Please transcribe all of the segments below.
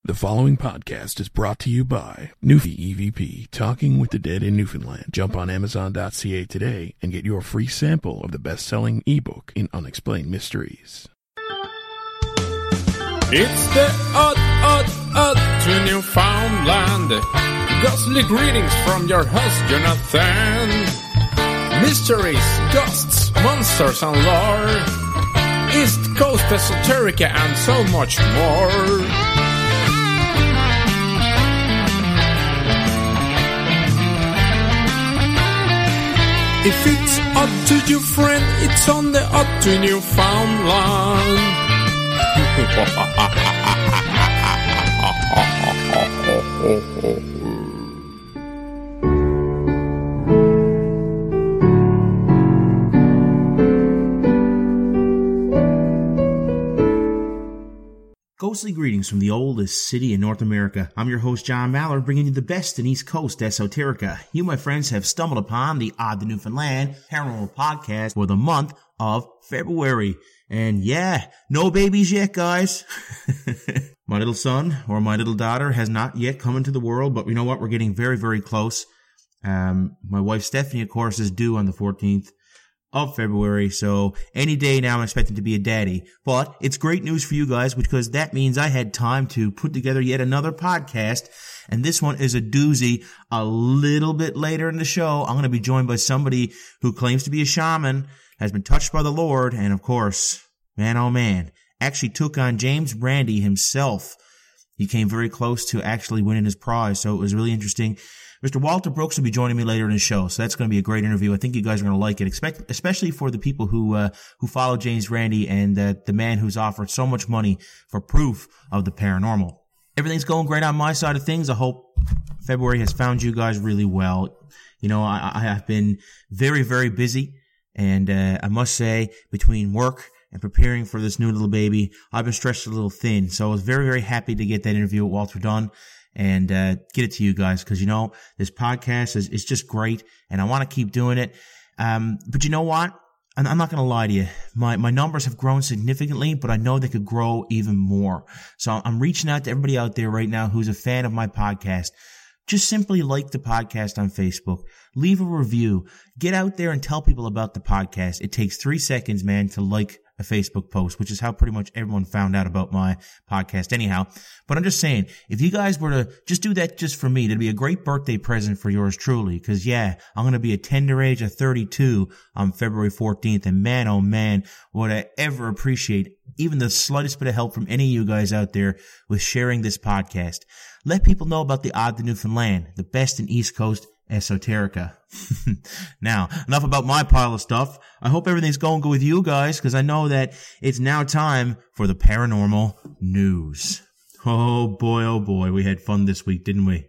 The following podcast is brought to you by Newfie EVP, Talking with the Dead in Newfoundland. Jump on Amazon.ca today and get your free sample of the best-selling ebook in Unexplained Mysteries. It's the odd to Newfoundland. Ghostly greetings from your host, Jonathan. Mysteries, ghosts, monsters and lore. East Coast esoterica and so much more. If it's odd to you, friend, it's on the Odd to Newfoundland. Ghostly greetings from the oldest city in North America. I'm your host, John Mallard, bringing you the best in East Coast esoterica. You, my friends, have stumbled upon the Odd to Newfoundland Paranormal Podcast for the month of February. And yeah, no babies yet, guys. My little son or my little daughter has not yet come into the world, but you know what? We're getting very, very close. My wife, Stephanie, of course, is due on the 14th. Of February, so any day now I'm expecting to be a daddy. But it's great news for you guys because that means I had time to put together yet another podcast, and this one is a doozy. A little bit later in the show, I'm going to be joined by somebody who claims to be a shaman, has been touched by the Lord, and of course, man oh man, actually took on James Randi himself. He came very close to actually winning his prize, so it was really interesting. Mr. Walter Brooks will be joining me later in the show, so that's going to be a great interview. I think you guys are going to like it, especially for the people who follow James Randi and the man who's offered so much money for proof of the paranormal. Everything's going great on my side of things. I hope February has found you guys really well. You know, I have been very, very busy, and I must say, between work and preparing for this new little baby, I've been stretched a little thin. So I was very, very happy to get that interview with Walter done and get it to you guys because, you know, this podcast is just great and I want to keep doing it. But you know what? I'm not going to lie to you. My numbers have grown significantly, but I know they could grow even more. So I'm reaching out to everybody out there right now who's a fan of my podcast. Just simply like the podcast on Facebook. Leave a review. Get out there and tell people about the podcast. It takes 3 seconds, man, to like a Facebook post, which is how pretty much everyone found out about my podcast anyhow. But I'm just saying, if you guys were to just do that just for me, that'd be a great birthday present for yours truly. Cause yeah, I'm going to be a tender age of 32 on February 14th. And man, oh man, would I ever appreciate even the slightest bit of help from any of you guys out there with sharing this podcast. Let people know about the Odd to Newfoundland, the best in East Coast esoterica. Now, enough about my pile of stuff. I hope everything's going good with you guys, because I know that it's now time for the paranormal news. Oh boy, we had fun this week, didn't we?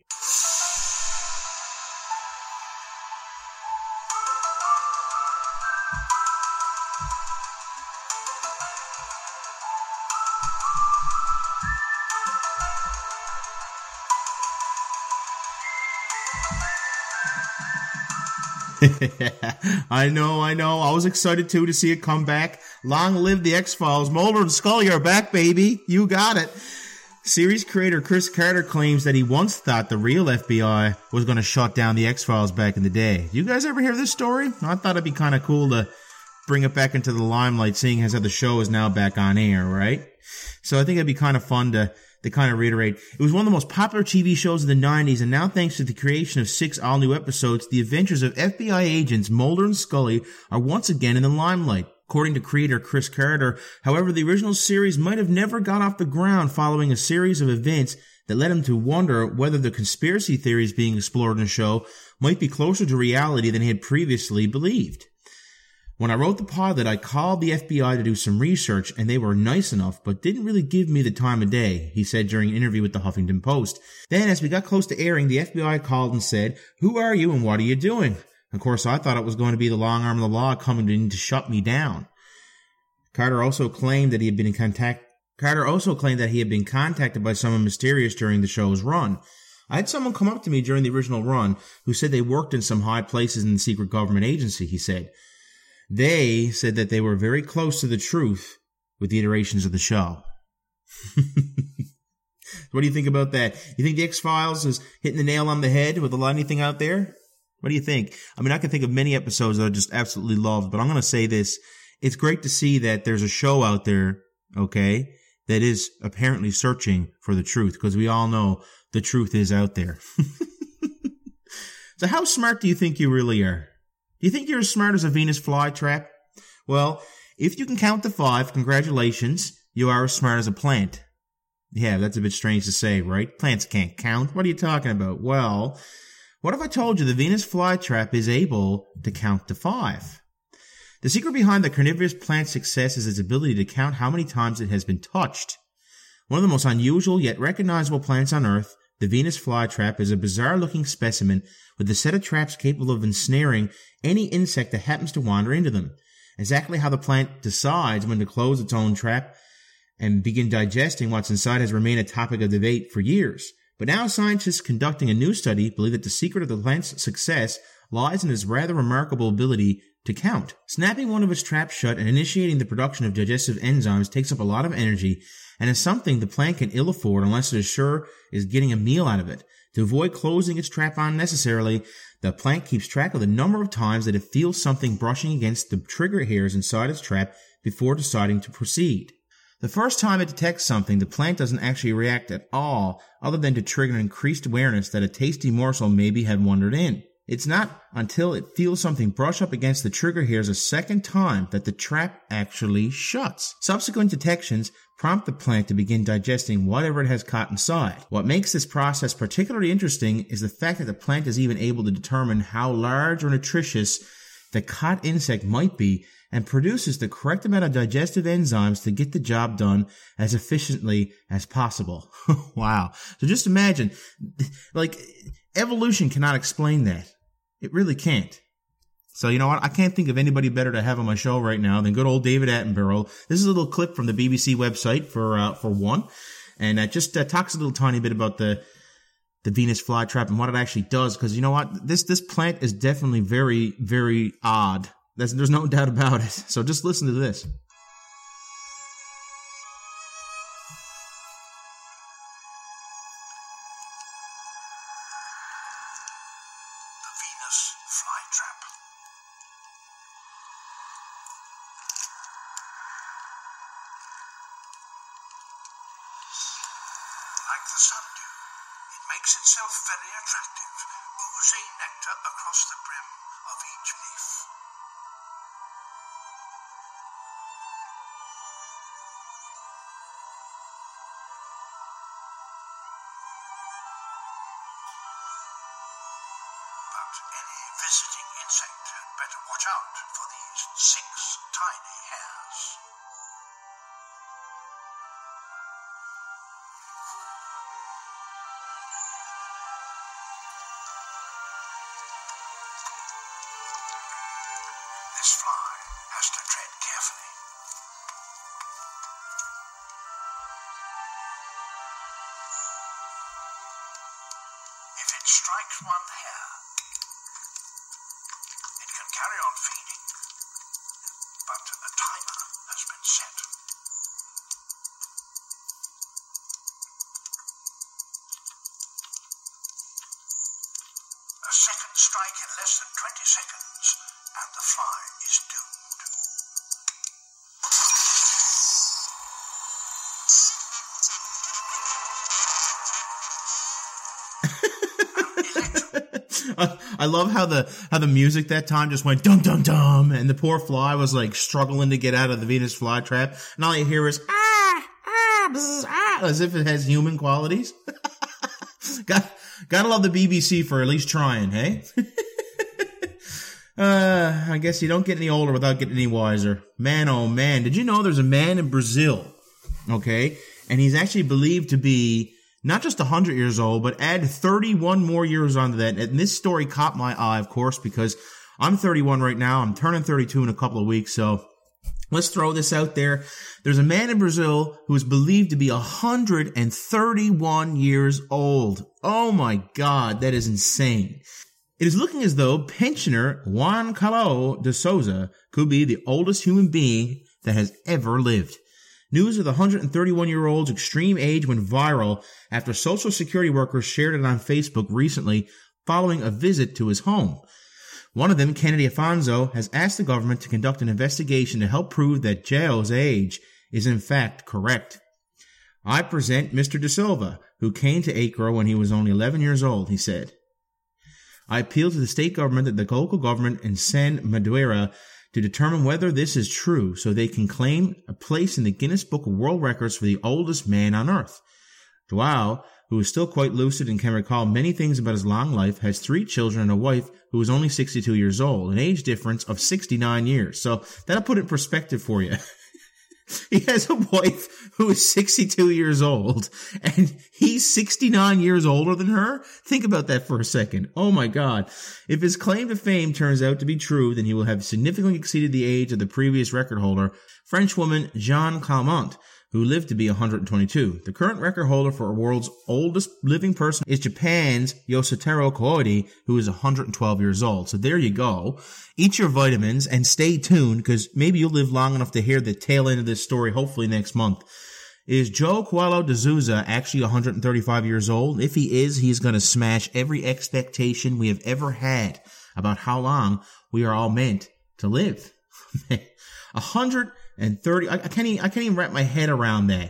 I know. I was excited, too, to see it come back. Long live the X-Files. Mulder and Scully are back, baby. You got it. Series creator Chris Carter claims that he once thought the real FBI was going to shut down the X-Files back in the day. You guys ever hear this story? I thought it'd be kind of cool to bring it back into the limelight, seeing as how the show is now back on air, right? So I think it'd be kind of fun to kind of reiterate. It was one of the most popular TV shows of the 90s, and now thanks to the creation of 6 all-new episodes, the adventures of FBI agents Mulder and Scully are once again in the limelight. According to creator Chris Carter, however, the original series might have never got off the ground following a series of events that led him to wonder whether the conspiracy theories being explored in the show might be closer to reality than he had previously believed. When I wrote the pilot, I called the FBI to do some research, and they were nice enough, but didn't really give me the time of day, he said during an interview with the Huffington Post. Then, as we got close to airing, the FBI called and said, "Who are you and what are you doing?" Of course, I thought it was going to be the long arm of the law coming in to shut me down. Carter also claimed that he had been contacted by someone mysterious during the show's run. I had someone come up to me during the original run who said they worked in some high places in the secret government agency, he said. They said that they were very close to the truth with the iterations of the show. What do you think about that? You think the X-Files is hitting the nail on the head with anything out there? What do you think? I mean, I can think of many episodes that I just absolutely loved, but I'm going to say this. It's great to see that there's a show out there, okay, that is apparently searching for the truth, because we all know the truth is out there. So how smart do you think you really are? Do you think you're as smart as a Venus flytrap? Well, if you can count to 5, congratulations, you are as smart as a plant. Yeah, that's a bit strange to say, right? Plants can't count. What are you talking about? Well, what if I told you the Venus flytrap is able to count to 5? The secret behind the carnivorous plant's success is its ability to count how many times it has been touched. One of the most unusual yet recognizable plants on Earth, the Venus flytrap is a bizarre-looking specimen with a set of traps capable of ensnaring any insect that happens to wander into them. Exactly how the plant decides when to close its own trap and begin digesting what's inside has remained a topic of debate for years. But now scientists conducting a new study believe that the secret of the plant's success lies in its rather remarkable ability to count. Snapping one of its traps shut and initiating the production of digestive enzymes takes up a lot of energy and is something the plant can ill afford unless it is sure is getting a meal out of it. To avoid closing its trap unnecessarily, the plant keeps track of the number of times that it feels something brushing against the trigger hairs inside its trap before deciding to proceed. The first time it detects something, the plant doesn't actually react at all, other than to trigger increased awareness that a tasty morsel maybe had wandered in. It's not until it feels something brush up against the trigger hairs a second time that the trap actually shuts. Subsequent detections prompt the plant to begin digesting whatever it has caught inside. What makes this process particularly interesting is the fact that the plant is even able to determine how large or nutritious the caught insect might be and produces the correct amount of digestive enzymes to get the job done as efficiently as possible. Wow. So just imagine, evolution cannot explain that. It really can't. So you know what? I can't think of anybody better to have on my show right now than good old David Attenborough. This is a little clip from the BBC website for one, and it just talks a little tiny bit about the Venus flytrap and what it actually does. Because you know what? This plant is definitely very, very odd. There's no doubt about it. So just listen to this. The Venus flytrap. Like the sundew, it makes itself very attractive, oozing nectar across the brim of each leaf. But any visiting insect had better watch out for these 6 tiny hairs. This fly has to tread carefully. If it strikes one hair, it can carry on feeding, but a timer has been set. A second strike in less than 20 seconds, and the fly is doomed. I love how the music that time just went dum dum dum, and the poor fly was like struggling to get out of the Venus flytrap, and all you hear is bzz, as if it has human qualities. Gotta love the BBC for at least trying, hey? I guess you don't get any older without getting any wiser. Man, oh man, did you know there's a man in Brazil, okay? And he's actually believed to be not just 100 years old, but add 31 more years onto that. And this story caught my eye, of course, because I'm 31 right now. I'm turning 32 in a couple of weeks, so let's throw this out there. There's a man in Brazil who is believed to be 131 years old. Oh my God, that is insane. It is looking as though pensioner Juan Carlos de Souza could be the oldest human being that has ever lived. News of the 131-year-old's extreme age went viral after Social Security workers shared it on Facebook recently following a visit to his home. One of them, Kennedy Afonso, has asked the government to conduct an investigation to help prove that Joe's age is in fact correct. I present Mr. De Silva, who came to Acre when he was only 11 years old, he said. I appeal to the state government and the local government in San Madureira to determine whether this is true so they can claim a place in the Guinness Book of World Records for the oldest man on earth. Joao, who is still quite lucid and can recall many things about his long life, has 3 children and a wife who is only 62 years old, an age difference of 69 years. So that'll put it in perspective for you. He has a wife who is 62 years old, and he's 69 years older than her? Think about that for a second. Oh my God. If his claim to fame turns out to be true, then he will have significantly exceeded the age of the previous record holder, Frenchwoman Jeanne Calment, who lived to be 122. The current record holder for the world's oldest living person is Japan's Yositaro Koide, who is 112 years old. So there you go. Eat your vitamins and stay tuned, because maybe you'll live long enough to hear the tail end of this story, hopefully next month. Is Joe Coelho de Souza actually 135 years old? If he is, he's going to smash every expectation we have ever had about how long we are all meant to live. 130. I can't even wrap my head around that.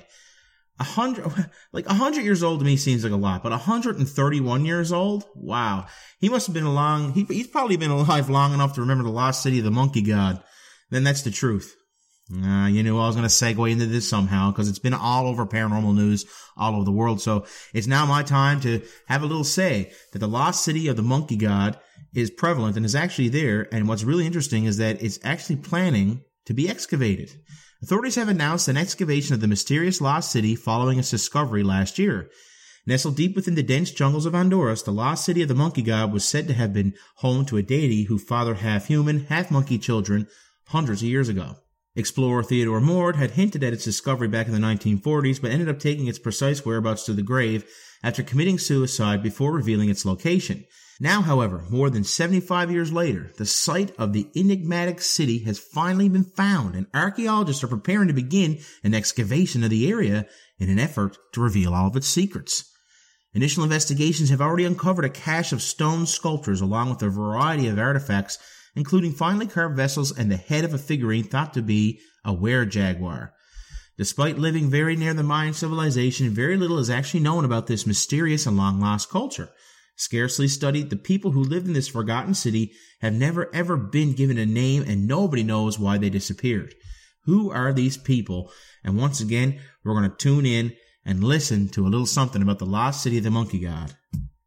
100 years old to me seems like a lot, but 131 years old? Wow. He must have been he's probably been alive long enough to remember the lost city of the monkey god. Then that's the truth. You knew I was going to segue into this somehow, because it's been all over paranormal news all over the world. So it's now my time to have a little say that the lost city of the monkey god is prevalent and is actually there. And what's really interesting is that it's actually planning to be excavated. Authorities have announced an excavation of the mysterious lost city following its discovery last year. Nestled deep within the dense jungles of Honduras, the lost city of the monkey god was said to have been home to a deity who fathered half-human, half-monkey children hundreds of years ago. Explorer Theodore Mord had hinted at its discovery back in the 1940s, but ended up taking its precise whereabouts to the grave after committing suicide before revealing its location. Now, however, more than 75 years later, the site of the enigmatic city has finally been found, and archaeologists are preparing to begin an excavation of the area in an effort to reveal all of its secrets. Initial investigations have already uncovered a cache of stone sculptures along with a variety of artifacts, including finely carved vessels and the head of a figurine thought to be a were-jaguar. Despite living very near the Mayan civilization, very little is actually known about this mysterious and long-lost culture. Scarcely studied, the people who lived in this forgotten city have never ever been given a name, and nobody knows why they disappeared. Who are these people? And once again, we're going to tune in and listen to a little something about the lost city of the monkey god.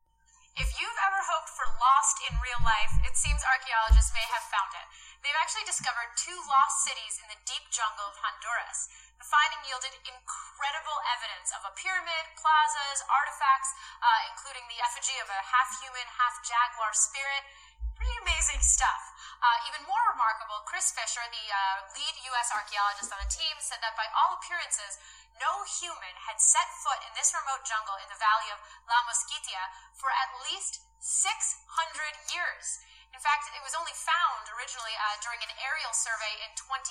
If you've ever hoped for lost in real life, it seems archaeologists may have found it. They've actually discovered 2 lost cities in the deep jungle of Honduras. The finding yielded incredible evidence of a pyramid, plazas, artifacts, including the effigy of a half-human, half-jaguar spirit. Pretty amazing stuff. Even more remarkable, Chris Fisher, the lead U.S. archaeologist on the team, said that by all appearances, no human had set foot in this remote jungle in the valley of La Mosquitia for at least 600 years. In fact, it was only found originally during an aerial survey in 2012.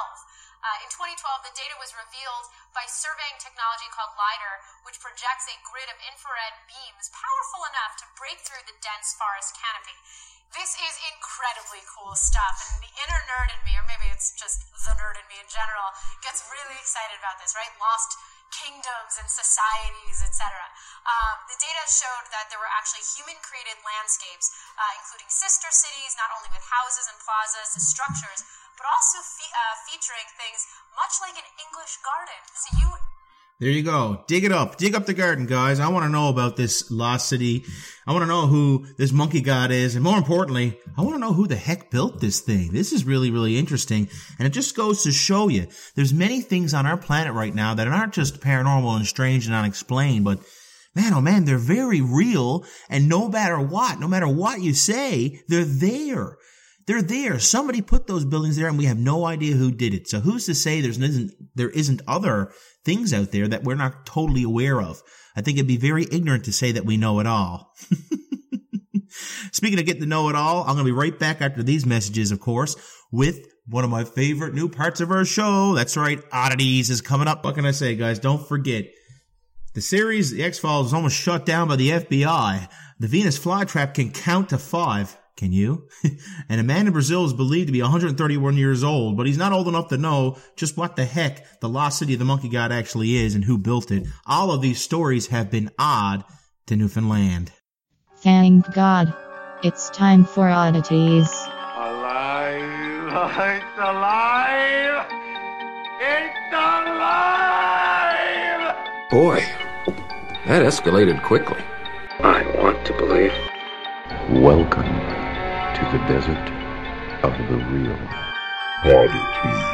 In 2012, the data was revealed by surveying technology called LIDAR, which projects a grid of infrared beams powerful enough to break through the dense forest canopy. This is incredibly cool stuff, and the inner nerd in me, or maybe it's just the nerd in me in general, gets really excited about this, right? Lost kingdoms and societies, etc. The data showed that there were actually human-created landscapes, including sister cities, not only with houses and plazas and structures, but also featuring things much like an English garden. So there you go. Dig it up. Dig up the garden, guys. I want to know about this lost city. I want to know who this monkey god is. And more importantly, I want to know who the heck built this thing. This is really, really interesting. And it just goes to show you there's many things on our planet right now that aren't just paranormal and strange and unexplained, but man, oh man, they're very real. And no matter what you say, they're there. They're there. Somebody put those buildings there and we have no idea who did it. So who's to say there isn't other things out there that we're not totally aware of? I think it'd be very ignorant to say that we know it all. Speaking of getting to know it all, I'm going to be right back after these messages, of course, with one of my favorite new parts of our show. That's right, Oddities is coming up. What can I say, guys? Don't forget, the series, The X-Files, was almost shut down by the FBI. The Venus flytrap can count to 5. Can you? And a man in Brazil is believed to be 131 years old, but he's not old enough to know just what the heck the lost city of the Monkey God actually is and who built it. All of these stories have been odd to Newfoundland. Thank God. It's time for Oddities. Alive! It's alive! It's alive! Boy, that escalated quickly. I want to believe. Welcome to the desert of the real. Oddities.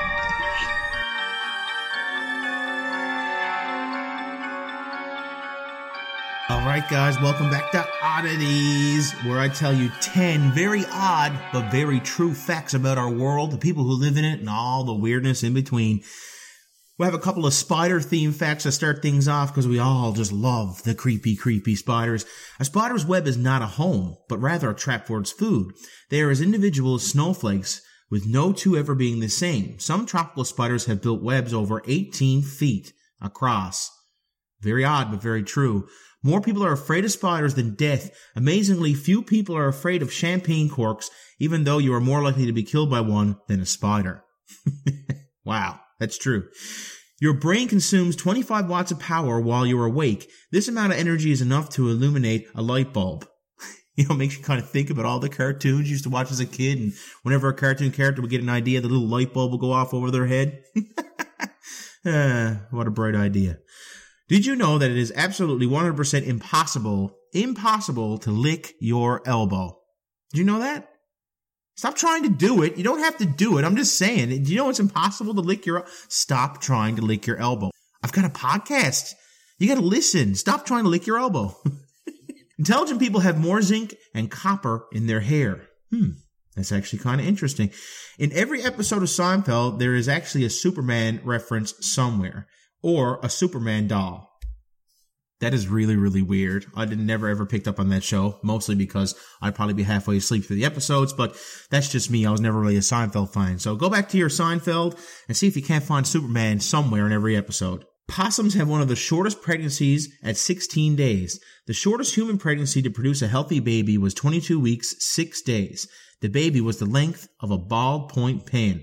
All right, guys, welcome back to Oddities, where I tell you 10 very odd but very true facts about our world, the people who live in it, and all the weirdness in between. We have a couple of spider-themed facts to start things off because we all just love the creepy, creepy spiders. A spider's web is not a home, but rather a trap for its food. They are as individual as snowflakes, with no two ever being the same. Some tropical spiders have built webs over 18 feet across. Very odd, but very true. More people are afraid of spiders than death. Amazingly, few people are afraid of champagne corks, even though you are more likely to be killed by one than a spider. Wow. That's true. Your brain consumes 25 watts of power while you're awake. This amount of energy is enough to illuminate a light bulb. Makes you kind of think about all the cartoons you used to watch as a kid, and whenever a cartoon character would get an idea, the little light bulb will go off over their head. What a bright idea. Did you know that it is absolutely 100% impossible to lick your elbow? Did you know that? Stop trying to do it. You don't have to do it. I'm just saying. Do you know it's impossible to lick your... Stop trying to lick your elbow. I've got a podcast. You got to listen. Stop trying to lick your elbow. Intelligent people have more zinc and copper in their hair. That's actually kind of interesting. In every episode of Seinfeld, there is actually a Superman reference somewhere. Or a Superman doll. That is really, really weird. I never ever picked up on that show, mostly because I'd probably be halfway asleep through the episodes, but that's just me. I was never really a Seinfeld fan. So go back to your Seinfeld and see if you can't find Superman somewhere in every episode. Possums have one of the shortest pregnancies at 16 days. The shortest human pregnancy to produce a healthy baby was 22 weeks, 6 days. The baby was the length of a ballpoint pen.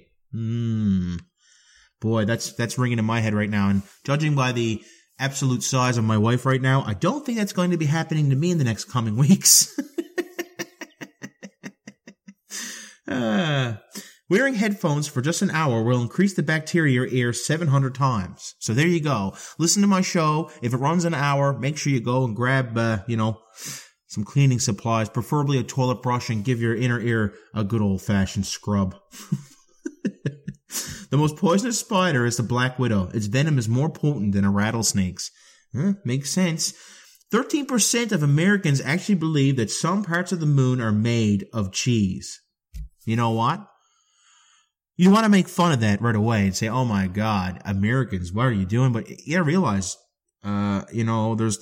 Boy, that's ringing in my head right now. And judging by the absolute size of my wife right now, I don't think that's going to be happening to me in the next coming weeks. Wearing headphones for just an hour will increase the bacteria in your ear 700 times. So there you go. Listen to my show. If it runs an hour, make sure you go and grab, some cleaning supplies, preferably a toilet brush, and give your inner ear a good old-fashioned scrub. The most poisonous spider is the black widow. Its venom is more potent than a rattlesnake's. Makes sense. 13% of Americans actually believe that some parts of the moon are made of cheese. You know what? You want to make fun of that right away and say, oh my God, Americans, what are you doing? But you gotta realize, there's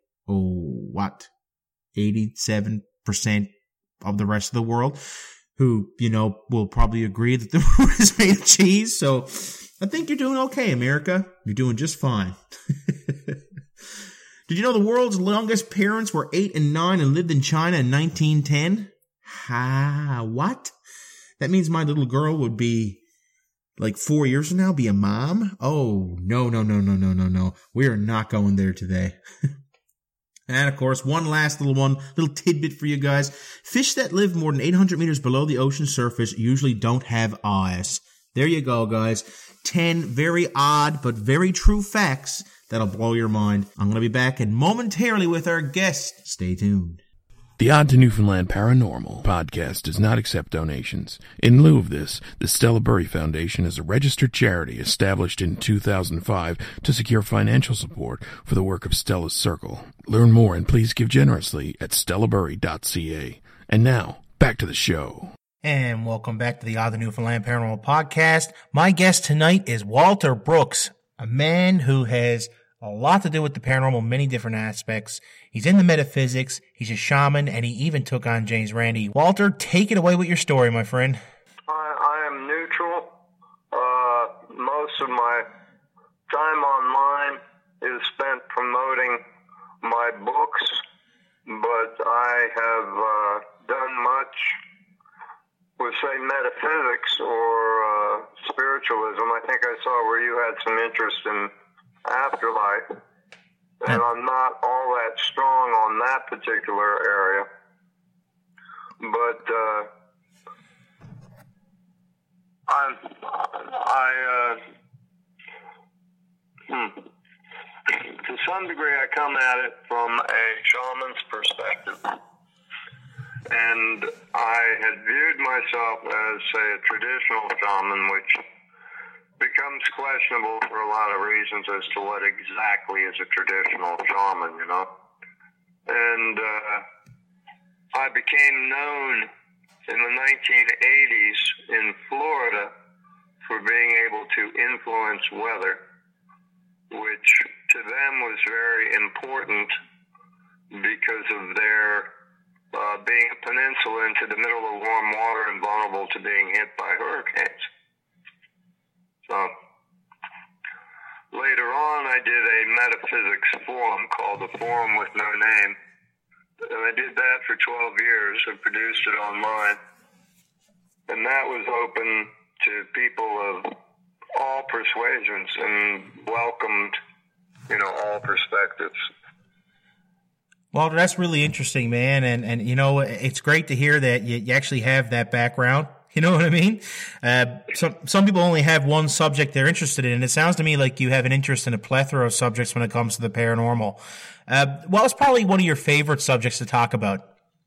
87% of the rest of the world who, will probably agree that the moon is made of cheese. So I think you're doing okay, America. You're doing just fine. Did you know the world's longest parents were 8 and 9 and lived in China in 1910? What? That means my little girl would be 4 years from now, be a mom? Oh, no. We are not going there today. And, of course, one last little tidbit for you guys. Fish that live more than 800 meters below the ocean surface usually don't have eyes. There you go, guys. 10 very odd but very true facts that'll blow your mind. I'm going to be back momentarily with our guest. Stay tuned. The Odd to Newfoundland Paranormal podcast does not accept donations. In lieu of this, the Stella Burry Foundation is a registered charity established in 2005 to secure financial support for the work of Stella's Circle. Learn more and please give generously at stellaburry.ca. And now, back to the show. And welcome back to the Odd to Newfoundland Paranormal podcast. My guest tonight is Walter Brooks, a man who has a lot to do with the paranormal, many different aspects. He's in the metaphysics, he's a shaman, and he even took on James Randi. Walter, take it away with your story, my friend. I am neutral. Most of my time online is spent promoting my books, but I have done much with, say, metaphysics or spiritualism. I think I saw where you had some interest in afterlife, and I'm not all that strong on that particular area. But to some degree, I come at it from a shaman's perspective. And I had viewed myself as, say, a traditional shaman, which becomes questionable for a lot of reasons as to what exactly is a traditional shaman, you know. And I became known in the 1980s in Florida for being able to influence weather, which to them was very important because of their being a peninsula into the middle of warm water and vulnerable to being hit by hurricanes. So later on, I did a metaphysics forum called the Forum with No Name. And I did that for 12 years and produced it online. And that was open to people of all persuasions and welcomed, you know, all perspectives. Walter, that's really interesting, man. And you know, it's great to hear that you actually have that background. You know what I mean? Some people only have one subject they're interested in, and it sounds to me like you have an interest in a plethora of subjects when it comes to the paranormal. Well, it's probably one of your favorite subjects to talk about.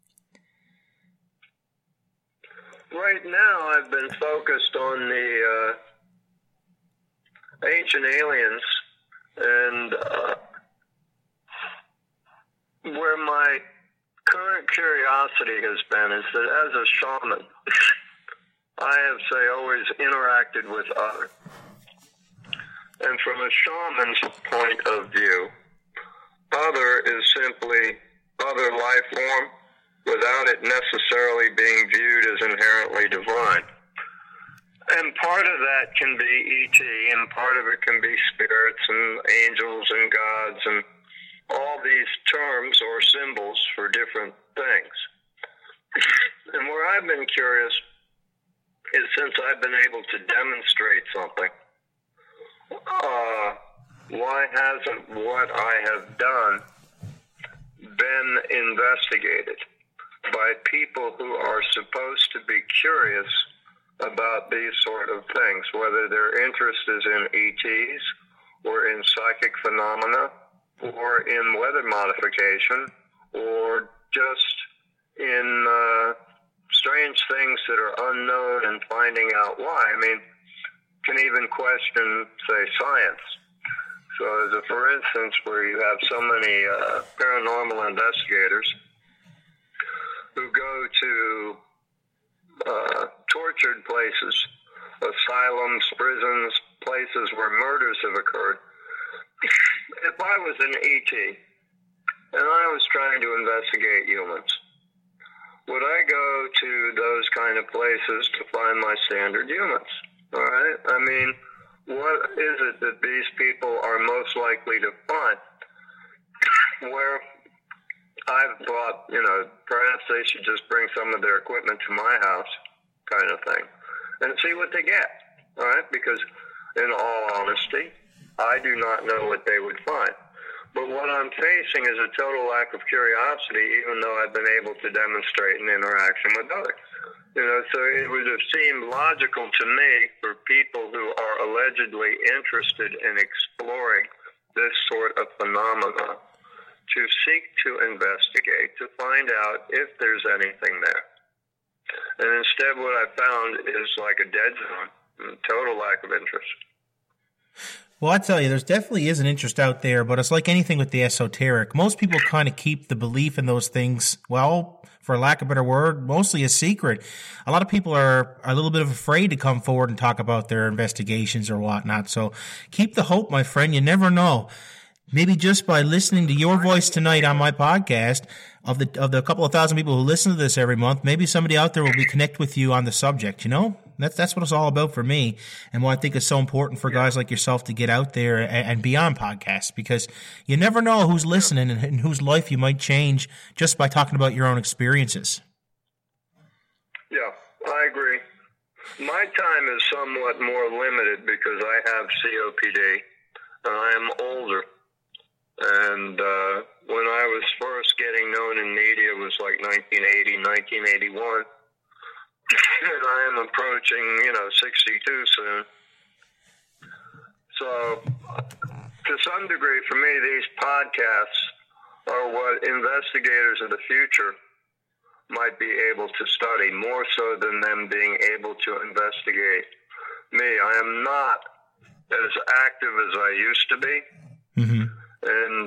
Right now, I've been focused on the ancient aliens, and where my current curiosity has been is that as a shaman, I have, say, always interacted with others. And from a shaman's point of view, other is simply other life form without it necessarily being viewed as inherently divine. And part of that can be ET, and part of it can be spirits and angels and gods and all these terms or symbols for different things. And where I've been curious is, since I've been able to demonstrate something, why hasn't what I have done been investigated by people who are supposed to be curious about these sort of things, whether their interest is in ETs or in psychic phenomena or in weather modification or just in strange things that are unknown and finding out why. I mean, can even question, say, science. So as a for instance, where you have so many paranormal investigators who go to tortured places, asylums, prisons, places where murders have occurred. If I was an ET and I was trying to investigate humans, would I go to those kind of places to find my standard humans? All right? I mean, what is it that these people are most likely to find? Where I've thought, you know, perhaps they should just bring some of their equipment to my house, kind of thing, and see what they get. All right? Because in all honesty, I do not know what they would find. But what I'm facing is a total lack of curiosity, even though I've been able to demonstrate an interaction with others. You know, so it would have seemed logical to me for people who are allegedly interested in exploring this sort of phenomena to seek to investigate, to find out if there's anything there. And instead what I found is like a dead zone, total lack of interest. Well, I tell you, there's definitely is an interest out there, but it's like anything with the esoteric. Most people kind of keep the belief in those things, well, for lack of a better word, mostly a secret. A lot of people are a little bit afraid to come forward and talk about their investigations or whatnot. So keep the hope, my friend. You never know. maybe just by listening to your voice tonight on my podcast, of the couple of thousand people who listen to this every month, maybe somebody out there will be connect with you on the subject. You know, that's what it's all about for me, and what I think is so important for guys like yourself to get out there and be on podcasts, because you never know who's listening and whose life you might change just by talking about your own experiences. Yeah, I agree. My time is somewhat more limited because I have COPD and I am older. And when I was first getting known in media, it was like 1980, 1981. And I am approaching, 62 soon. So, to some degree, for me, these podcasts are what investigators of the future might be able to study, more so than them being able to investigate me. I am not as active as I used to be. Mm-hmm. And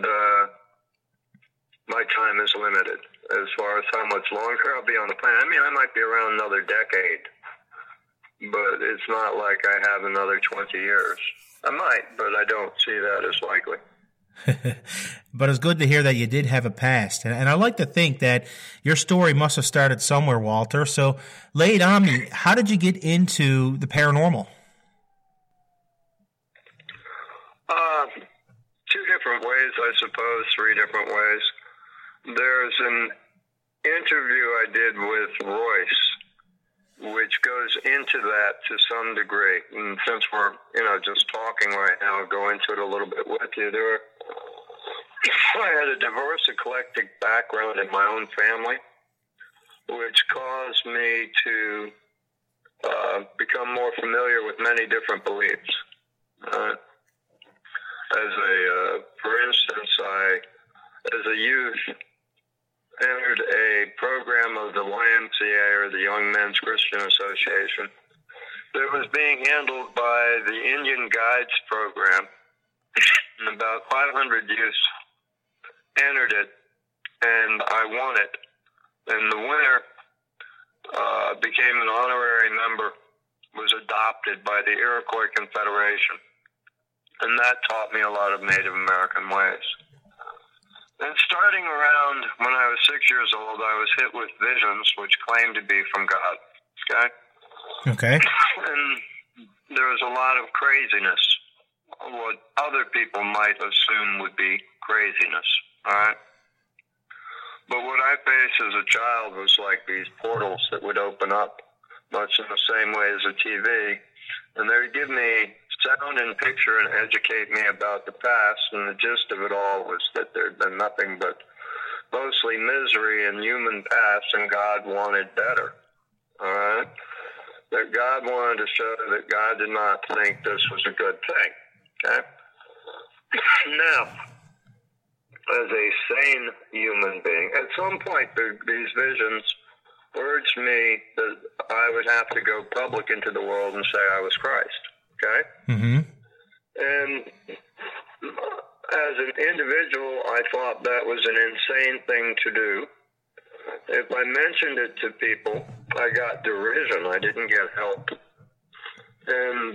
my time is limited as far as how much longer I'll be on the planet. I mean, I might be around another decade, but it's not like I have another 20 years. I might, but I don't see that as likely. But it's good to hear that you did have a past. And I like to think that your story must have started somewhere, Walter. So lay it on me. How did you get into the paranormal? Two different ways, I suppose, three different ways. There's an interview I did with Royce, which goes into that to some degree. And since we're, just talking right now, I'll go into it a little bit with you. I had a diverse, eclectic background in my own family, which caused me to become more familiar with many different beliefs. For instance, as a youth, entered a program of the YMCA, or the Young Men's Christian Association, that was being handled by the Indian Guides Program. And about 500 youths entered it, and I won it. And the winner became an honorary member, was adopted by the Iroquois Confederation. And that taught me a lot of Native American ways. And starting around when I was 6 years old, I was hit with visions which claimed to be from God. Okay? And there was a lot of craziness, what other people might assume would be craziness, all right? But what I faced as a child was like these portals that would open up, much in the same way as a TV, and they would give me sound and picture and educate me about the past, and the gist of it all was that there had been nothing but mostly misery in human past, and God wanted better, all right? That God wanted to show that God did not think this was a good thing, okay? Now, as a sane human being, at some point these visions urged me that I would have to go public into the world and say I was Christ. Okay? Mm-hmm. And as an individual, I thought that was an insane thing to do. If I mentioned it to people, I got derision. I didn't get help. And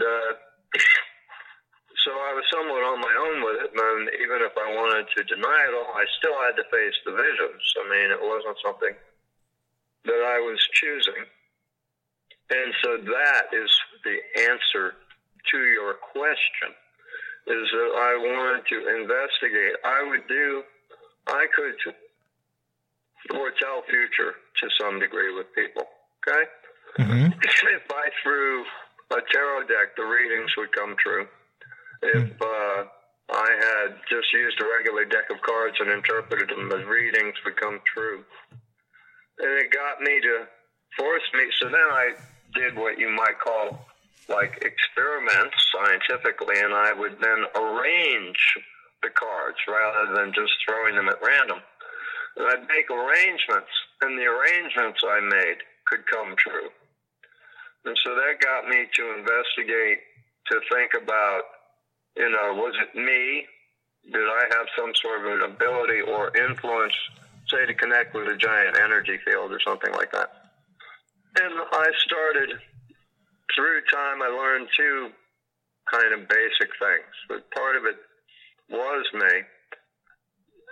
so I was somewhat on my own with it. And even if I wanted to deny it all, I still had to face the visions. I mean, it wasn't something that I was choosing. And so that is the answer to your question, is that I wanted to investigate. I could foretell future to some degree with people, okay? Mm-hmm. If I threw a tarot deck, the readings would come true. If I had just used a regular deck of cards and interpreted them, the readings would come true. And it got me to force me, so then I did what you might call like experiments scientifically, and I would then arrange the cards rather than just throwing them at random. And I'd make arrangements, and the arrangements I made could come true. And so that got me to investigate, to think about, was it me? Did I have some sort of an ability or influence, say, to connect with a giant energy field or something like that? And I started, through time, I learned two kind of basic things. But part of it was me,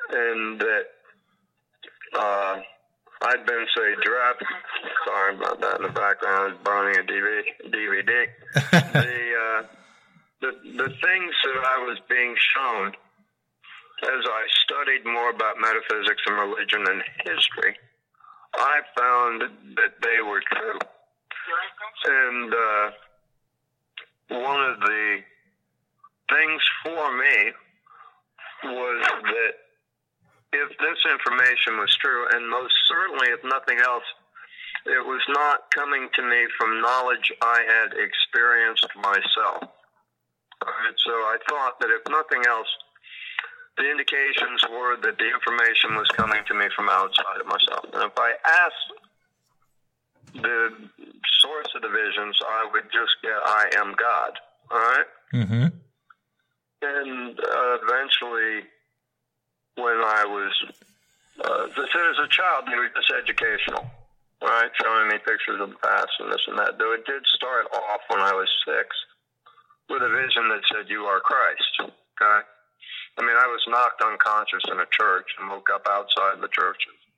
and that I'd been, say, dropped. Sorry about that in the background. I was burning a DVD. The things that I was being shown as I studied more about metaphysics and religion and history, I found that they were true. And one of the things for me was that if this information was true, and most certainly, if nothing else, it was not coming to me from knowledge I had experienced myself. All right, so I thought that if nothing else, the indications were that the information was coming to me from outside of myself. And if I asked the source of the visions, I would just get, I am God. All right? Mm-hmm. And eventually, when I was, as a child, they were just educational, right? Showing me pictures of the past and this and that. Though it did start off when I was 6 with a vision that said, "You are Christ." Okay? I mean, I was knocked unconscious in a church and woke up outside the church.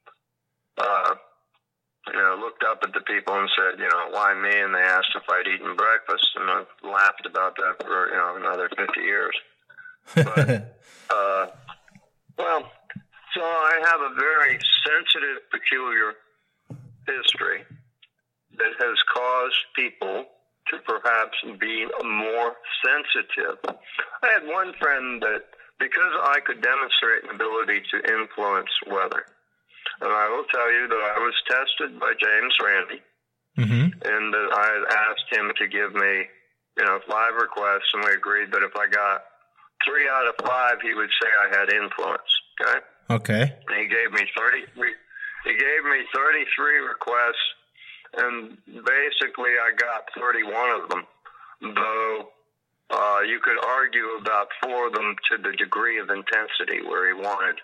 Looked up at the people and said, "Why me?" And they asked if I'd eaten breakfast, and I laughed about that for, another 50 years. But, so I have a very sensitive, peculiar history that has caused people to perhaps be more sensitive. I had one friend that, because I could demonstrate an ability to influence weather, and I will tell you that I was tested by James Randi, and that I had asked him to give me, 5 requests, and we agreed that if I got 3 out of 5, he would say I had influence. Okay. Okay. And he gave me 33 requests, and basically I got 31 of them. Though you could argue about 4 of them to the degree of intensity, where he wanted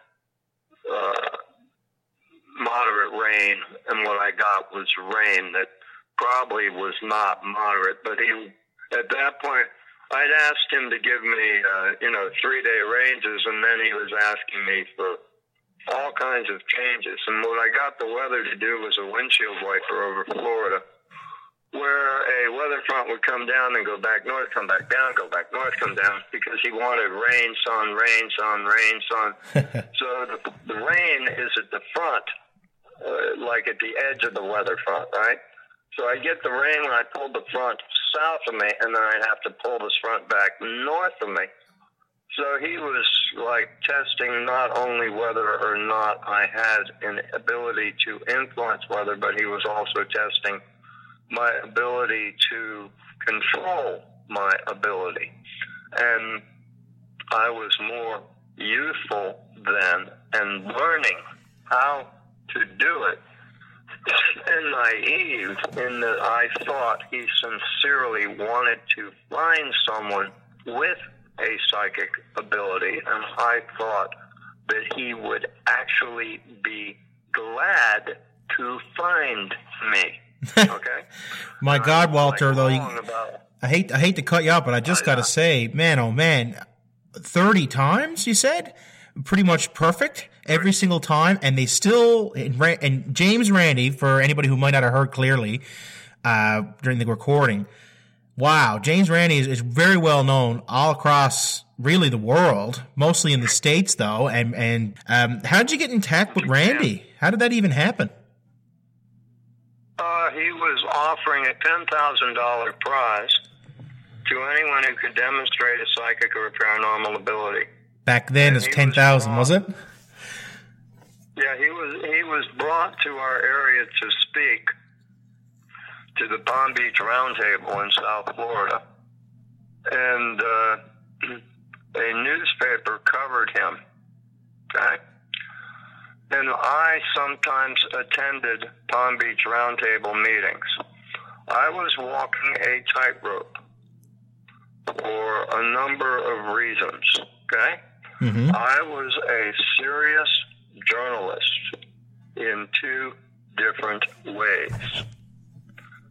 moderate rain, and what I got was rain that probably was not moderate. But at that point, I'd asked him to give me, 3-day ranges, and then he was asking me for all kinds of changes. And what I got the weather to do was a windshield wiper over Florida, where a weather front would come down and go back north, come back down, go back north, come down, because he wanted rain, sun, rain, sun, rain, sun. So the rain is at the front, like at the edge of the weather front, right? So I get the rain when I pull the front south of me, and then I'd have to pull this front back north of me. So he was like testing not only whether or not I had an ability to influence weather, but he was also testing my ability to control my ability. And I was more youthful then and learning how to do it, and naive in that I thought he sincerely wanted to find someone with a psychic ability, and I thought that he would actually be glad to find me. Okay? My God, Walter, though, I hate to cut you off, but I just got to say, man, oh man, 30 times, you said? Pretty much perfect every single time, and they still, and James Randi, for anybody who might not have heard clearly during the recording, wow, James Randi is very well known all across really the world, mostly in the States though. And how did you get in touch with Randi? How did that even happen? He was offering a $10,000 prize to anyone who could demonstrate a psychic or a paranormal ability. Back then, it's 10,000, was it? Yeah, he was brought to our area to speak to the Palm Beach Roundtable in South Florida, and a newspaper covered him. Okay, and I sometimes attended Palm Beach Roundtable meetings. I was walking a tightrope for a number of reasons. Okay. Mm-hmm. I was a serious journalist in 2 different ways.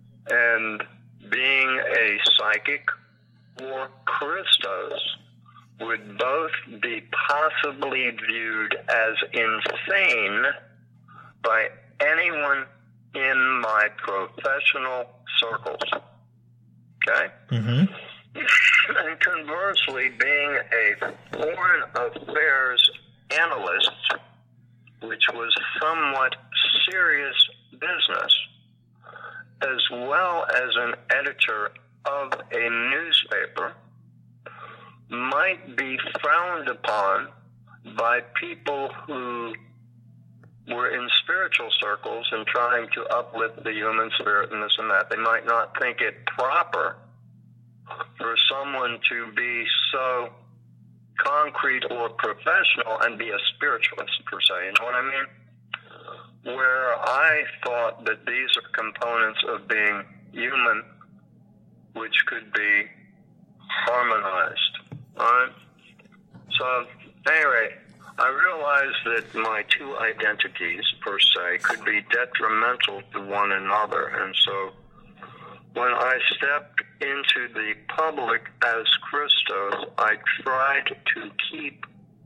And being a psychic for Christos would both be possibly viewed as insane by anyone in my professional circles. Okay? Mm-hmm. And conversely, being a foreign affairs analyst, which was somewhat serious business, as well as an editor of a newspaper, might be frowned upon by people who were in spiritual circles and trying to uplift the human spirit and this and that. They might not think it proper for someone to be so concrete or professional and be a spiritualist, per se. You know what I mean? Where I thought that these are components of being human which could be harmonized. All right? So, anyway, I realized that my two identities, per se, could be detrimental to one another. And so when I stepped into the public as Christos, I tried to keep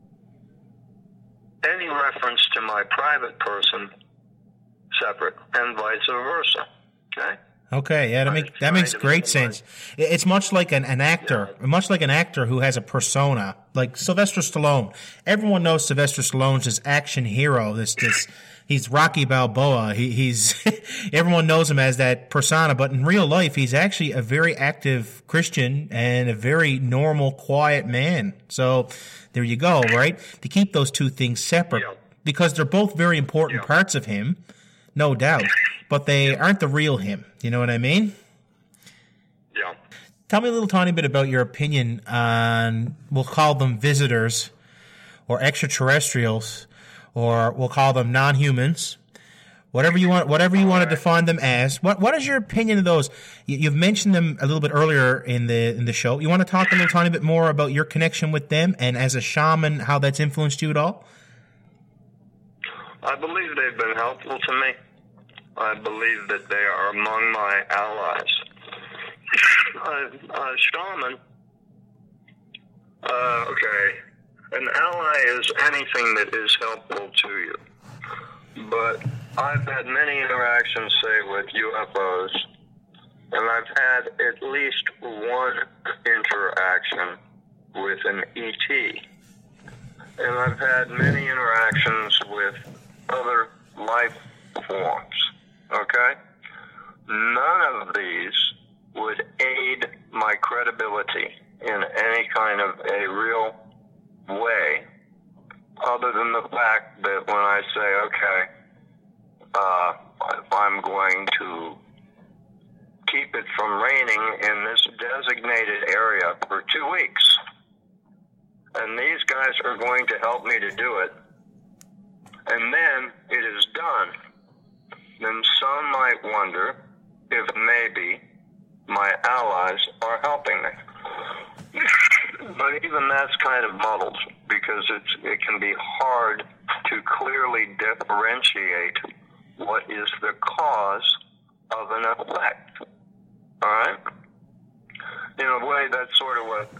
any reference to my private person separate and vice versa. Okay? Okay, yeah, that makes great sense. It's much like an actor, much like an actor who has a persona, like Sylvester Stallone. Everyone knows Sylvester Stallone's this action hero. He's Rocky Balboa. He's everyone knows him as that persona, but in real life, he's actually a very active Christian and a very normal, quiet man. So there you go, right? To keep those two things separate, because they're both very important parts of him, no doubt, but they aren't the real him. You know what I mean? Yeah. Tell me a little tiny bit about your opinion on, we'll call them visitors or extraterrestrials, or we'll call them non-humans, whatever you want to define them as. What is your opinion of those? You've mentioned them a little bit earlier in the show. You want to talk a little tiny bit more about your connection with them, and as a shaman, how that's influenced you at all? I believe they've been helpful to me. I believe that they are among my allies. A shaman, okay, an ally is anything that is helpful to you. But I've had many interactions, say, with UFOs, and I've had at least one interaction with an ET. And I've had many interactions with other life forms. Okay? None of these would aid my credibility in any kind of a real way, other than the fact that when I say, okay, if I'm going to keep it from raining in this designated area for 2 weeks, and these guys are going to help me to do it, and then it is done, then some might wonder if maybe my allies are helping me. But even that's kind of muddled, because it can be hard to clearly differentiate what is the cause of an effect. All right? In a way, that's sort of what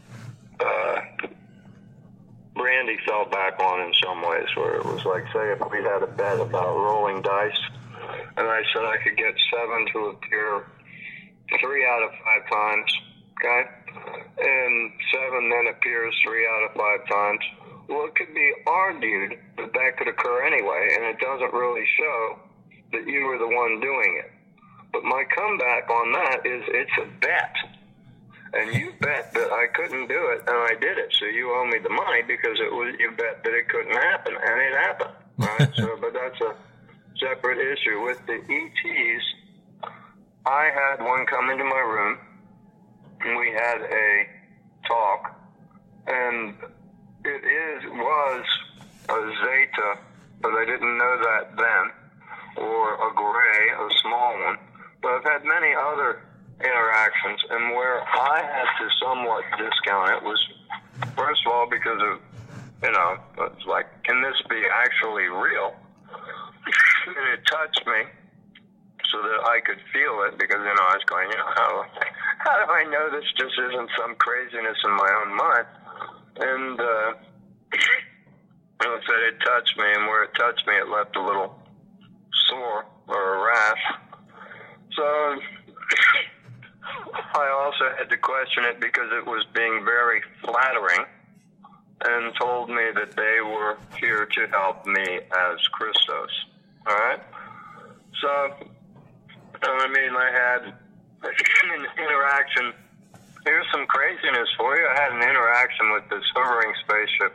Brandy fell back on in some ways, where it was like, say, if we had a bet about rolling dice, and I said I could get 7 to appear 3 out of 5 times, okay? And 7 then appears 3 out of 5 times. Well, it could be argued that that could occur anyway, and it doesn't really show that you were the one doing it. But my comeback on that is it's a bet. And you bet that I couldn't do it, and I did it. So you owe me the money because you bet that it couldn't happen, and it happened. Right? But that's a separate issue. With the ETs, I had one come into my room, and we had a talk, and it was a Zeta, but I didn't know that then, or a Gray, a small one. But I've had many other interactions, and where I had to somewhat discount it was, first of all, because of, it's like, can this be actually real? And it touched me so that I could feel it, because, I was going, how do I know this just isn't some craziness in my own mind? And it said it touched me, and where it touched me, it left a little sore or a rash. So I also had to question it because it was being very flattering and told me that they were here to help me as Christos. All right? So, I mean, I had an interaction. Here's some craziness for you. I had an interaction with this hovering spaceship,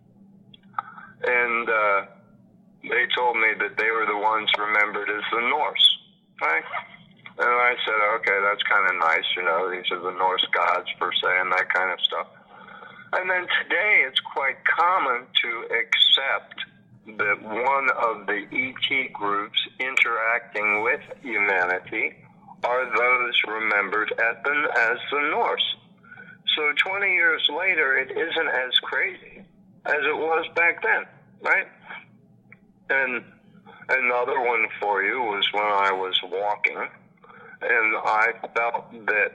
and they told me that they were the ones remembered as the Norse, right? And I said, okay, that's kind of nice, you know, these are the Norse gods per se and that kind of stuff. And then today it's quite common to accept that one of the ET groups interacting with humanity are those remembered as the Norse. So 20 years later, it isn't as crazy as it was back then, right? And another one for you was when I was walking, and I felt that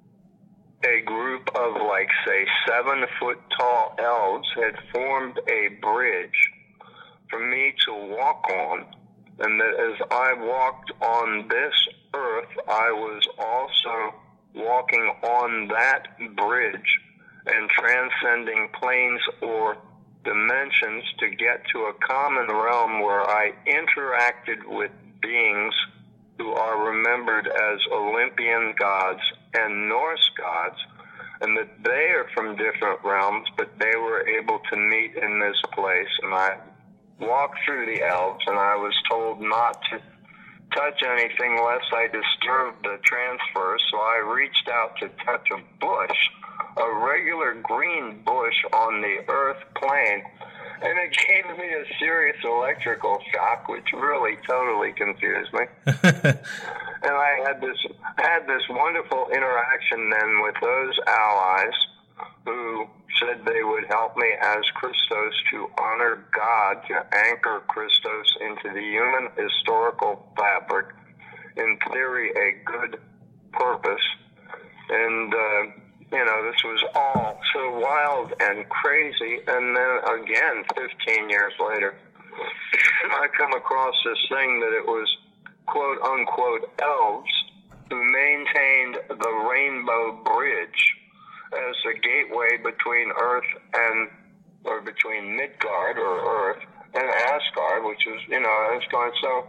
a group of, like, say, 7-foot-tall elves had formed a bridge for me to walk on, and that as I walked on this earth, I was also walking on that bridge and transcending planes or dimensions to get to a common realm where I interacted with beings who are remembered as Olympian gods and Norse gods, and that they are from different realms, but they were able to meet in this place. And I walked through the elves, and I was told not to touch anything lest I disturbed the transfer, so I reached out to touch a bush, a regular green bush on the earth plane, and it gave me a serious electrical shock, which really totally confused me. And I had this wonderful interaction then with those allies who said they would help me as Christos to honor God, to anchor Christos into the human historical fabric, in theory a good purpose. And, you know, this was all so wild and crazy. And then again, 15 years later, I come across this thing that it was quote-unquote elves who maintained the Rainbow Bridge as the gateway between Earth and, or between Midgard or Earth and Asgard, which was, you know, Asgard. So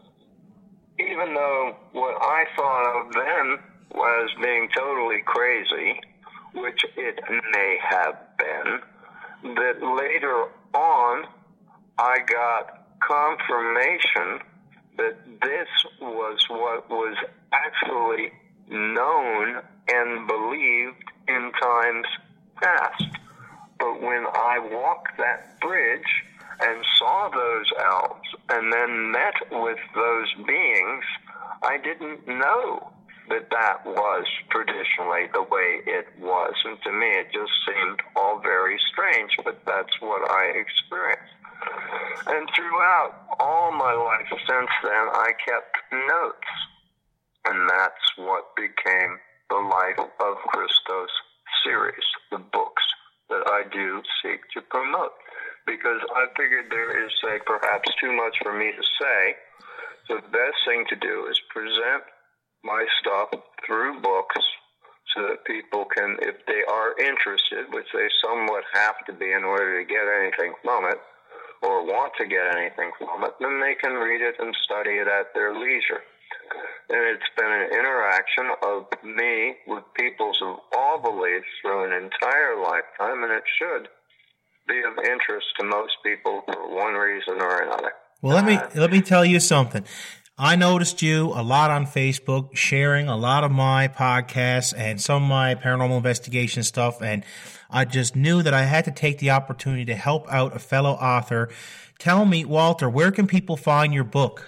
even though what I thought of then was being totally crazy, which it may have been, that later on I got confirmation that this was what was actually known and believed in times past. But when I walked that bridge and saw those elves and then met with those beings, I didn't know that that was traditionally the way it was. And to me, it just seemed all very strange, but that's what I experienced. And throughout all my life since then, I kept notes. And that's what became the Life of Christos series, the books that I do seek to promote. Because I figured there is, say, perhaps too much for me to say. So the best thing to do is present my stuff through books so that people can, if they are interested, which they somewhat have to be in order to get anything from it, or want to get anything from it, then they can read it and study it at their leisure. And it's been an interaction of me with peoples of all beliefs through an entire lifetime, and it should be of interest to most people for one reason or another. Well, let me tell you something. I noticed you a lot on Facebook, sharing a lot of my podcasts and some of my paranormal investigation stuff, and I just knew that I had to take the opportunity to help out a fellow author. Tell me, Walter, where can people find your book?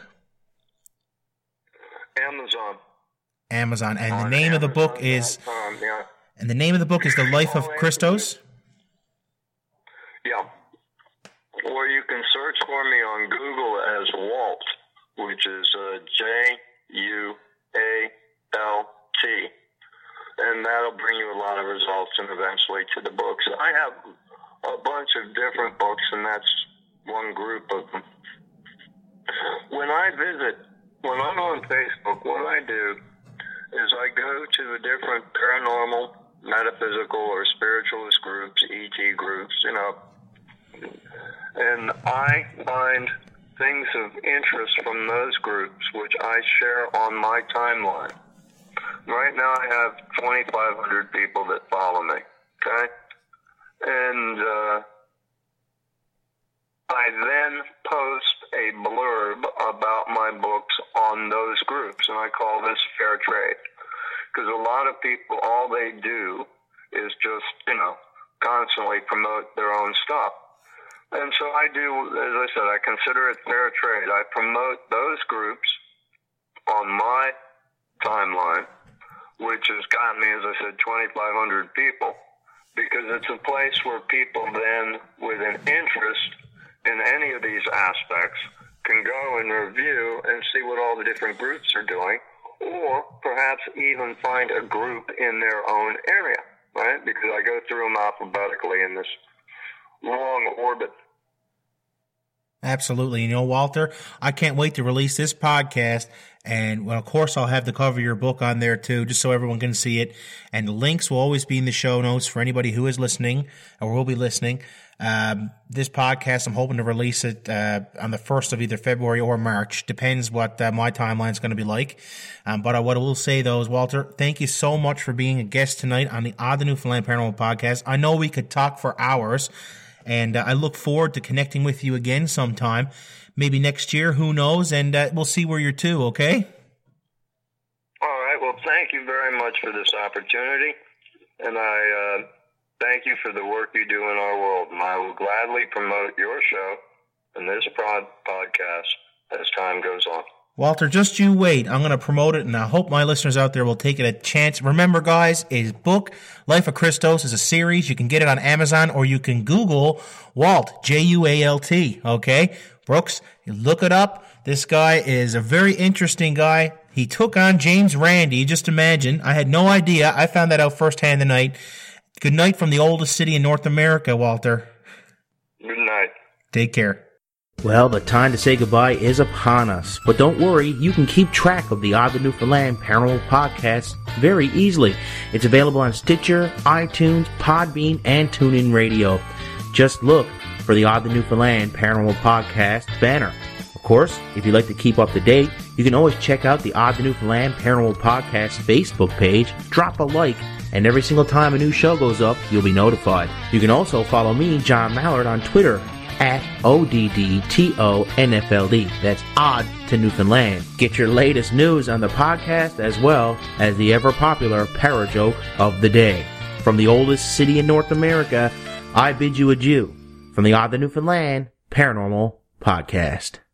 Amazon. And the name of the book is and the name of the book is The Life of Christos? Yeah. Or you can search for me on Google as Walt, which is Jualt, and that'll bring you a lot of results and eventually to the books. I have a bunch of different books, and that's one group of them. When I'm on Facebook, what I do is I go to the different paranormal, metaphysical, or spiritualist groups, ET groups, and I find things of interest from those groups, which I share on my timeline. Right now I have 2,500 people that follow me, okay? And I then post a blurb about my books on those groups, and I call this fair trade. Because a lot of people, all they do is just, constantly promote their own stuff. And so I do, as I said, I consider it fair trade. I promote those groups on my timeline, which has gotten me, as I said, 2,500 people, because it's a place where people then, with an interest in any of these aspects, can go and review and see what all the different groups are doing, or perhaps even find a group in their own area, right? Because I go through them alphabetically in this long orbit. Absolutely. Walter, I can't wait to release this podcast. And, well, of course, I'll have the cover of your book on there, too, just so everyone can see it. And the links will always be in the show notes for anybody who is listening or will be listening. This podcast, I'm hoping to release it on the 1st of either February or March. Depends what my timeline is going to be like. But what I will say, though, is, Walter, thank you so much for being a guest tonight on the Odd the Newfoundland Paranormal Podcast. I know we could talk for hours, and I look forward to connecting with you again sometime. Maybe next year, who knows, and we'll see where you're to, okay? All right, well, thank you very much for this opportunity, and I thank you for the work you do in our world, and I will gladly promote your show and this podcast as time goes on. Walter, just you wait. I'm going to promote it, and I hope my listeners out there will take it a chance. Remember, guys, his book, Life of Christos, is a series. You can get it on Amazon, or you can Google Walt, J-U-A-L-T, okay? Brooks, look it up. This guy is a very interesting guy. He took on James Randi. Just imagine. I had no idea. I found that out firsthand tonight. Good night from the oldest city in North America, Walter. Good night. Take care. Well, the time to say goodbye is upon us. But don't worry, you can keep track of the Odd the Newfoundland Paranormal Podcast very easily. It's available on Stitcher, iTunes, Podbean, and TuneIn Radio. Just look for the Odd the Newfoundland Paranormal Podcast banner. Of course, if you'd like to keep up to date, you can always check out the Odd the Newfoundland Paranormal Podcast Facebook page, drop a like, and every single time a new show goes up, you'll be notified. You can also follow me, John Mallard, on Twitter at ODDTONFLD. That's Odd to Newfoundland. Get your latest news on the podcast as well as the ever-popular Parajoke of the Day. From the oldest city in North America, I bid you adieu from the Odd the Newfoundland Paranormal Podcast.